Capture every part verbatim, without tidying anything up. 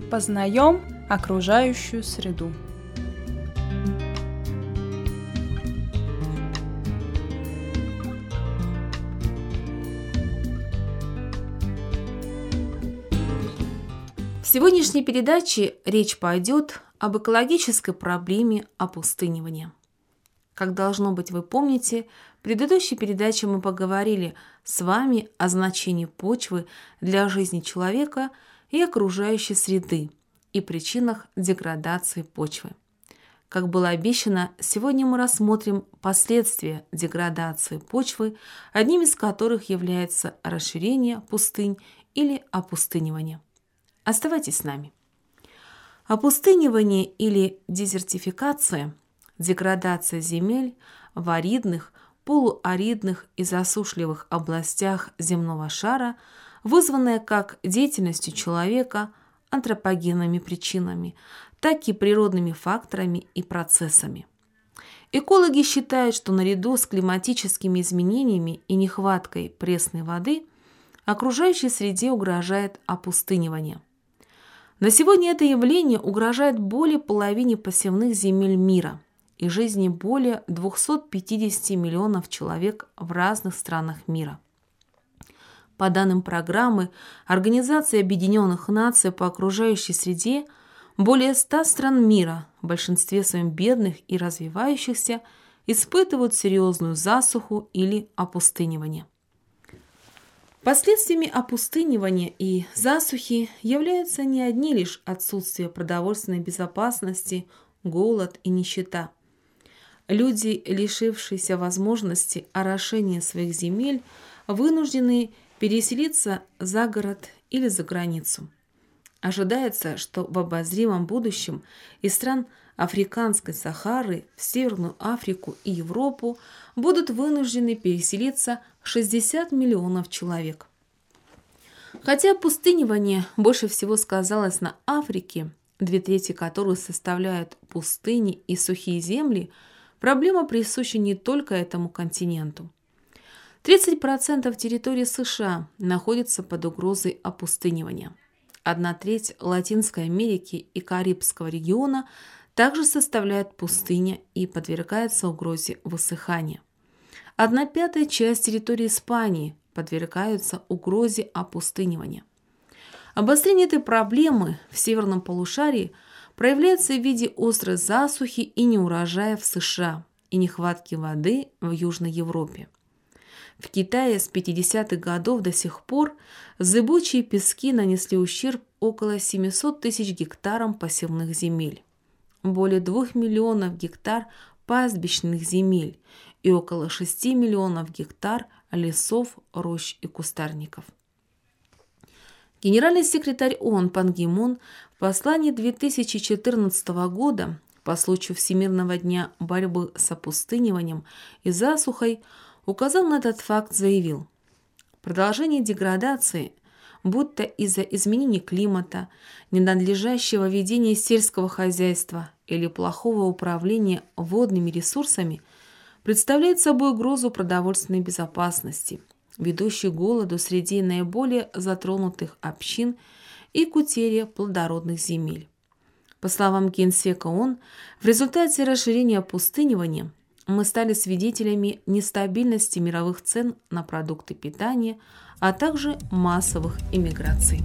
Познаем окружающую среду. В сегодняшней передаче речь пойдет об экологической проблеме опустынивания. Как должно быть, вы помните, в предыдущей передаче мы поговорили с вами о значении почвы для жизни человека и окружающей среды и причинах деградации почвы. Как было обещано, сегодня мы рассмотрим последствия деградации почвы, одним из которых является расширение пустынь или опустынивание. Оставайтесь с нами. Опустынивание или дезертификация – деградация земель в аридных, полуаридных и засушливых областях земного шара, вызванная как деятельностью человека, антропогенными причинами, так и природными факторами и процессами. Экологи считают, что наряду с климатическими изменениями и нехваткой пресной воды окружающей среде угрожает опустынивание. На сегодня это явление угрожает более половине посевных земель мира и жизни более двухсот пятидесяти миллионов человек в разных странах мира. По данным программы Организации Объединенных Наций по окружающей среде, более ста стран мира, в большинстве своем бедных и развивающихся, испытывают серьезную засуху или опустынивание. Последствиями опустынивания и засухи являются не одни лишь отсутствие продовольственной безопасности, голод и нищета. Люди, лишившиеся возможности орошения своих земель, вынуждены переселиться за город или за границу. Ожидается, что в обозримом будущем из стран Африканской Сахары в Северную Африку и Европу будут вынуждены переселиться шестьдесят миллионов человек. Хотя опустынивание больше всего сказалось на Африке, две трети которой составляют пустыни и сухие земли, проблема присуща не только этому континенту. тридцать процентов территории США находится под угрозой опустынивания. Одна треть Латинской Америки и Карибского региона также составляет пустыня и подвергается угрозе высыхания. Одна пятая часть территории Испании подвергаются угрозе опустынивания. Обострение этой проблемы в северном полушарии проявляется в виде острой засухи и неурожая в США и нехватки воды в Южной Европе. В Китае с пятидесятых годов до сих пор зыбучие пески нанесли ущерб около семисот тысяч гектарам посевных земель, более двух миллионов гектар пастбищных земель и около шести миллионов гектар лесов, рощ и кустарников. Генеральный секретарь ООН Пан Ги Мун в послании две тысячи четырнадцатого года по случаю Всемирного дня борьбы с опустыниванием и засухой указал на этот факт, заявил: продолжение деградации, будь то из-за изменения климата, ненадлежащего ведения сельского хозяйства или плохого управления водными ресурсами, представляет собой угрозу продовольственной безопасности, ведущую к голоду среди наиболее затронутых общин и к утере плодородных земель. По словам Генсека ООН, в результате расширения опустынивания мы стали свидетелями нестабильности мировых цен на продукты питания, а также массовых эмиграций.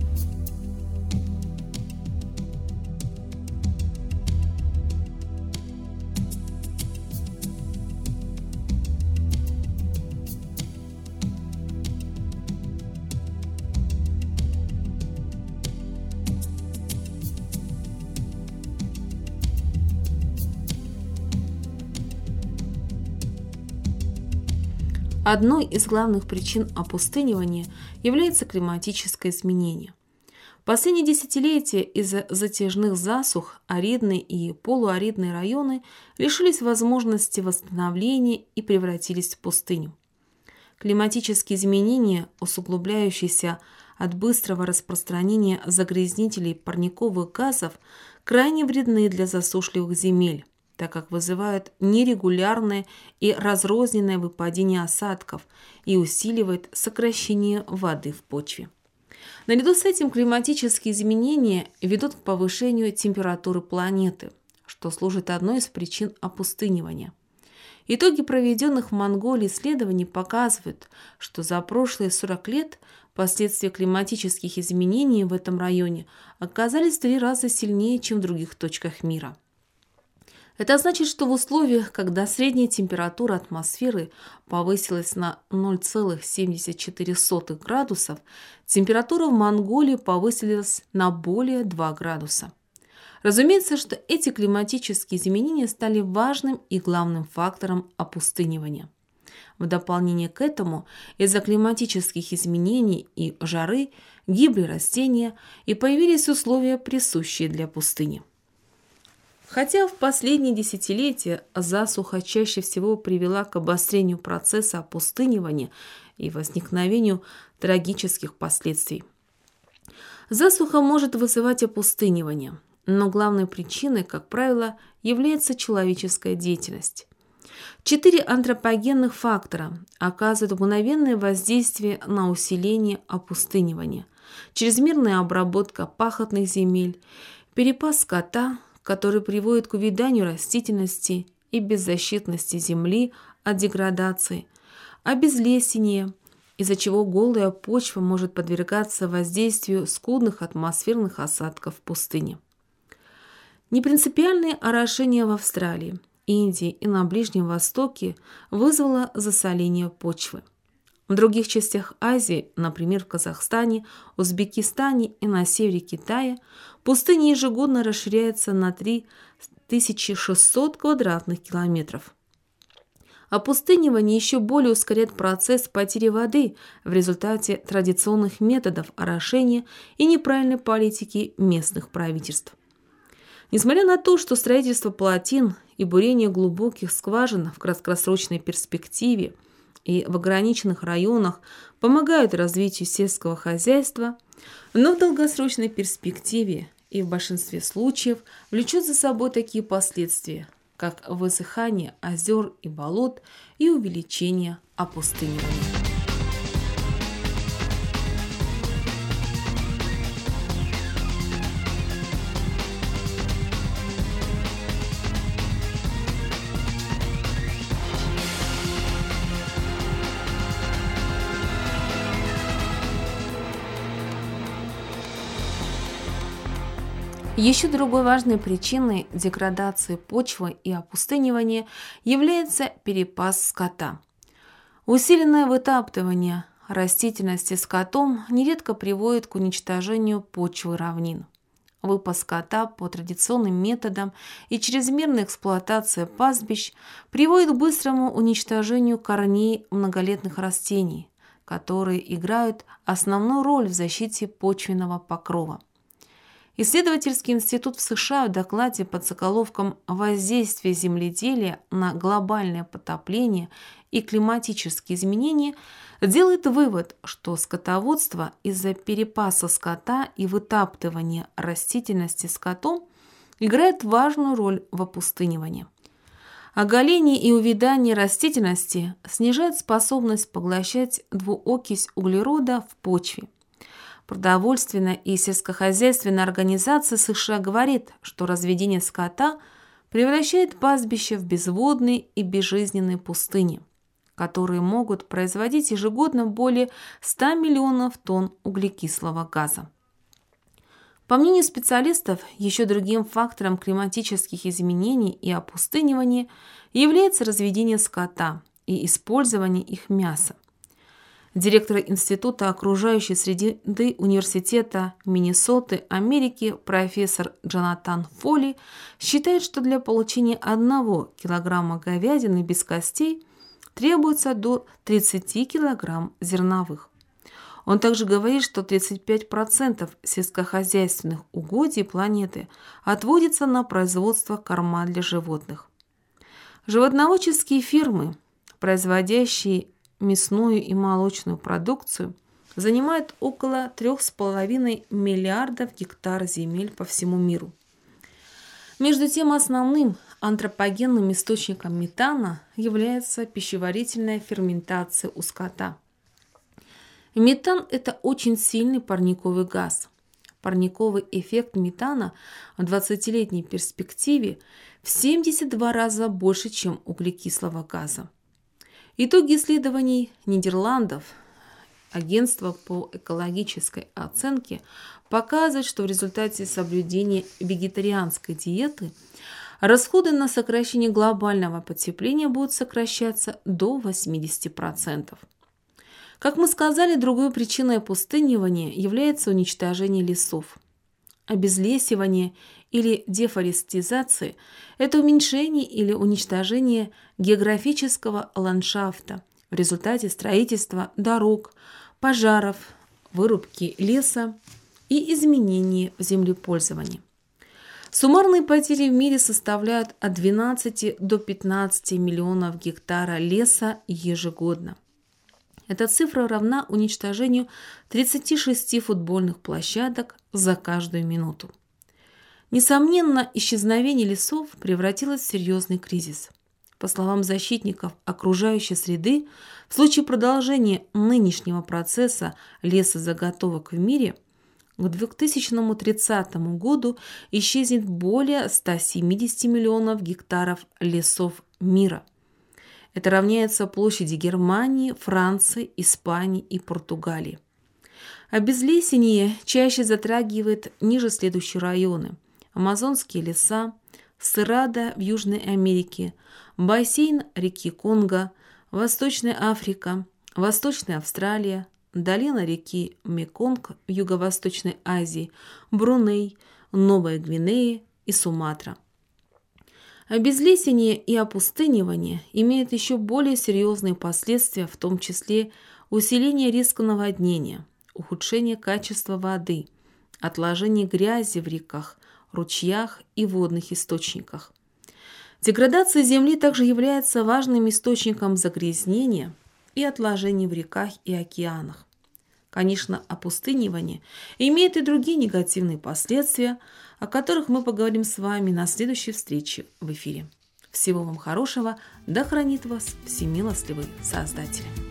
Одной из главных причин опустынивания является климатическое изменение. В последние десятилетия из-за затяжных засух аридные и полуаридные районы лишились возможности восстановления и превратились в пустыню. Климатические изменения, усугубляющиеся от быстрого распространения загрязнителей парниковых газов, крайне вредны для засушливых земель, так как вызывают нерегулярное и разрозненное выпадение осадков и усиливают сокращение воды в почве. Наряду с этим климатические изменения ведут к повышению температуры планеты, что служит одной из причин опустынивания. Итоги проведенных в Монголии исследований показывают, что за прошлые сорок лет последствия климатических изменений в этом районе оказались в три раза сильнее, чем в других точках мира. Это значит, что в условиях, когда средняя температура атмосферы повысилась на ноль целых семьдесят четыре сотых градусов, температура в Монголии повысилась на более двух градуса. Разумеется, что эти климатические изменения стали важным и главным фактором опустынивания. В дополнение к этому, из-за климатических изменений и жары гибли растения и появились условия, присущие для пустыни. Хотя в последние десятилетия засуха чаще всего привела к обострению процесса опустынивания и возникновению трагических последствий. Засуха может вызывать опустынивание, но главной причиной, как правило, является человеческая деятельность. Четыре антропогенных фактора оказывают мгновенное воздействие на усиление опустынивания: чрезмерная обработка пахотных земель, перепас скота, который приводит к увяданию растительности и беззащитности земли от деградации, обезлесение, из-за чего голая почва может подвергаться воздействию скудных атмосферных осадков в пустыне. Непринципиальное орошение в Австралии, Индии и на Ближнем Востоке вызвало засоление почвы. В других частях Азии, например, в Казахстане, Узбекистане и на севере Китая, пустыня ежегодно расширяется на три тысячи шестьсот квадратных километров. Опустынивание еще более ускоряет процесс потери воды в результате традиционных методов орошения и неправильной политики местных правительств. Несмотря на то, что строительство плотин и бурение глубоких скважин в краткосрочной перспективе и в ограниченных районах помогают развитию сельского хозяйства, но в долгосрочной перспективе и в большинстве случаев влечет за собой такие последствия, как высыхание озер и болот и увеличение опустынивания. Еще другой важной причиной деградации почвы и опустынивания является перепас скота. Усиленное вытаптывание растительности скотом нередко приводит к уничтожению почвы равнин. Выпас скота по традиционным методам и чрезмерная эксплуатация пастбищ приводит к быстрому уничтожению корней многолетних растений, которые играют основную роль в защите почвенного покрова. Исследовательский институт в США в докладе под заголовком «Воздействие земледелия на глобальное потопление и климатические изменения» делает вывод, что скотоводство из-за перепаса скота и вытаптывания растительности скотом играет важную роль в опустынивании. Оголение и увядание растительности снижает способность поглощать двуокись углерода в почве. Продовольственная и сельскохозяйственная организация США говорит, что разведение скота превращает пастбища в безводные и безжизненные пустыни, которые могут производить ежегодно более ста миллионов тонн углекислого газа. По мнению специалистов, еще другим фактором климатических изменений и опустынивания является разведение скота и использование их мяса. Директор Института окружающей среды Университета Миннесоты, Америки, профессор Джонатан Фолли считает, что для получения одного килограмма говядины без костей требуется до тридцати килограмм зерновых. Он также говорит, что тридцать пять процентов сельскохозяйственных угодий планеты отводится на производство корма для животных. Животноводческие фирмы, производящие мясную и молочную продукцию, занимают около трёх с половиной миллиардов гектар земель по всему миру. Между тем, основным антропогенным источником метана является пищеварительная ферментация у скота. Метан – это очень сильный парниковый газ. Парниковый эффект метана в двадцатилетней перспективе в семьдесят два раза больше, чем углекислого газа. Итоги исследований Нидерландов, Агентства по экологической оценке, показывают, что в результате соблюдения вегетарианской диеты расходы на сокращение глобального потепления будут сокращаться до восьмидесяти процентов. Как мы сказали, другой причиной опустынивания является уничтожение лесов. Обезлесивание или дефорестизация – это уменьшение или уничтожение географического ландшафта в результате строительства дорог, пожаров, вырубки леса и изменения в землепользовании. Суммарные потери в мире составляют от двенадцати до пятнадцати миллионов гектара леса ежегодно. Эта цифра равна уничтожению тридцати шести футбольных площадок за каждую минуту. Несомненно, исчезновение лесов превратилось в серьезный кризис. По словам защитников окружающей среды, в случае продолжения нынешнего процесса лесозаготовок в мире к две тысячи тридцатому году исчезнет более ста семидесяти миллионов гектаров лесов мира. Это равняется площади Германии, Франции, Испании и Португалии. Обезлесение чаще затрагивает ниже следующие районы: амазонские леса, Серрадо в Южной Америке, бассейн реки Конго, Восточная Африка, Восточная Австралия, долина реки Меконг в Юго-Восточной Азии, Бруней, Новая Гвинея и Суматра. Обезлесение и опустынивание имеют еще более серьезные последствия, в том числе усиление риска наводнения, ухудшение качества воды, отложение грязи в реках, ручьях и водных источниках. Деградация земли также является важным источником загрязнения и отложений в реках и океанах. Конечно, опустынивание имеет и другие негативные последствия, о которых мы поговорим с вами на следующей встрече в эфире. Всего вам хорошего, да хранит вас всемилостливый Создатель.